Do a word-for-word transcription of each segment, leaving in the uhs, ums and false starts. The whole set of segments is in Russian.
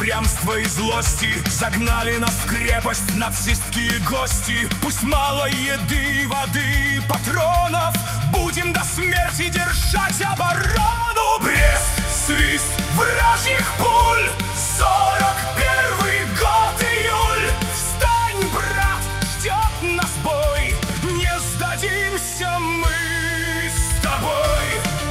упрямства и злости загнали нас в крепость нацистские гости. Пусть мало еды, воды, патронов, будем до смерти держать оборону. Брест, свист вражьих пуль, сорок первый год, июль. Встань, брат, ждет нас бой, не сдадимся мы с тобой.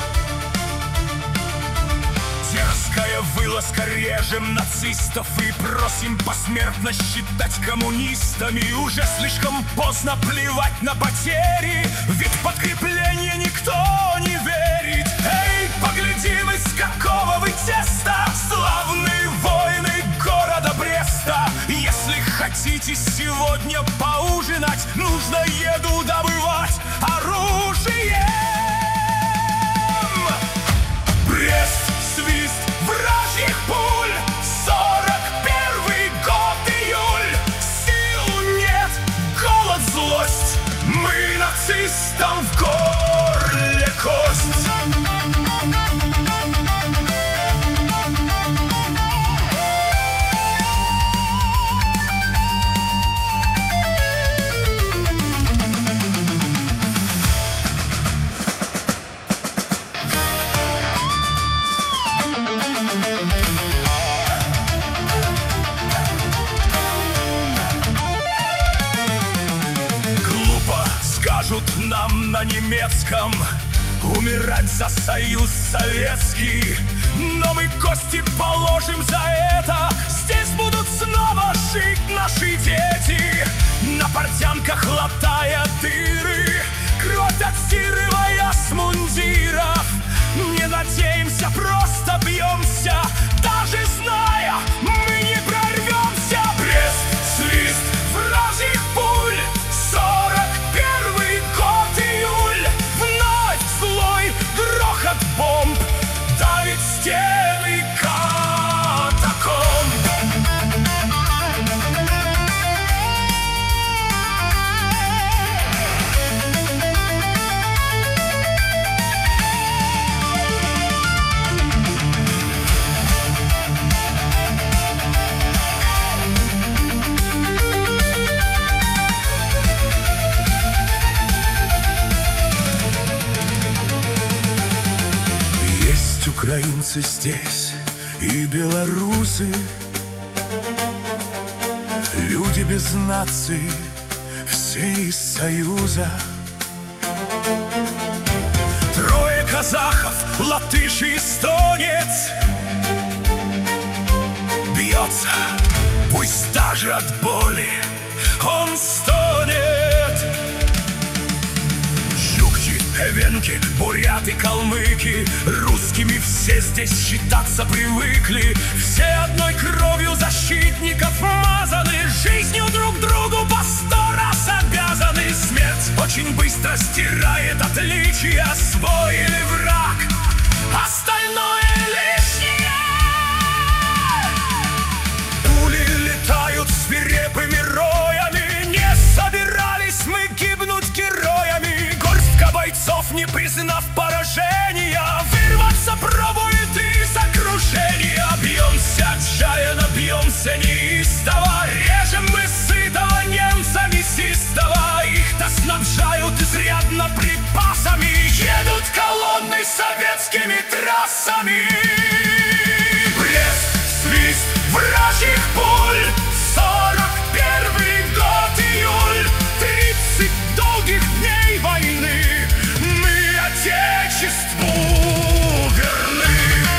Дерзкая вылазка, режем нацистов и просим посмертно считать коммунистами. Уже слишком поздно плевать на потери, ведь подкрепление никто не верит. Эй, поглядим, из какого вы теста, славные воины города Бреста. Если хотите сегодня поужинать, нужно еду добывать оружие. Брест, свист вражьих пуль, сорок первый год, июль. Сил нет, голод, злость, мы нацистам в горле кость. Скажут нам на немецком умирать за союз советский, но мы кости положим за это. Здесь будут снова жить наши дети, на портянках латая дыры, кровь отстирывая с мундиров. Не надеемся, просто бьемся, даже зная, мы не прорвемся. Брест, свист вражьих пуль, сорок первый год, июль. Вновь злой грохот бомб давит стены катакомб. Украинцы здесь и белорусы, люди без нации, все из союза. Трое казахов, латыш и эстонец, бьется, пусть даже от боли он стонет. Эвенки, буряты, калмыки, русскими все здесь считаться привыкли. Все одной кровью защитников мазаны, жизнью друг другу по сто раз обязаны. Смерть очень быстро стирает отличия, свой или враг, остальное лишнее. Пули летают свирепыми роями, не собирались мы гибнуть героями. Бойцов, не признав поражения, вырваться пробует из окружения. Бьемся отчаянно, бьемся неистово, режем мы сытого немца мясистого. Их-то снабжают изрядно припасами, едут колонны советскими трассами. Брест, свист вражьих пуль, сорок первый год, июль. Тридцать долгих дней войны, Отечеству верны.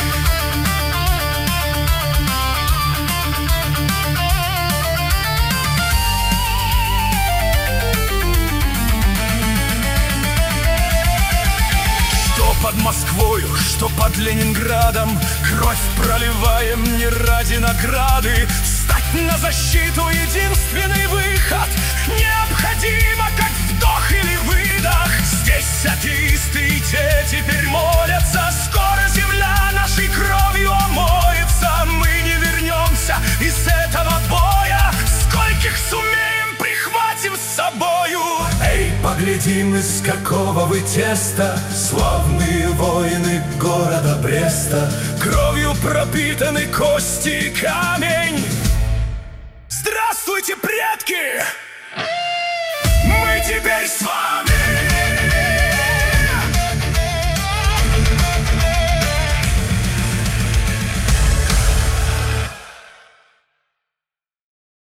Что под Москвою, что под Ленинградом, кровь проливаем не ради награды. Встать на защиту — единственный выход, необходимо как вдох или выдох. Здесь атеисты и те теперь молятся, скоро земля нашей кровью омоется. Мы не вернемся из этого боя, скольких сумеем прихватим с собою. Эй, поглядим, из какого вы теста, славные воины города Бреста. Кровью пропитаны кости и камень. Здравствуйте, предки!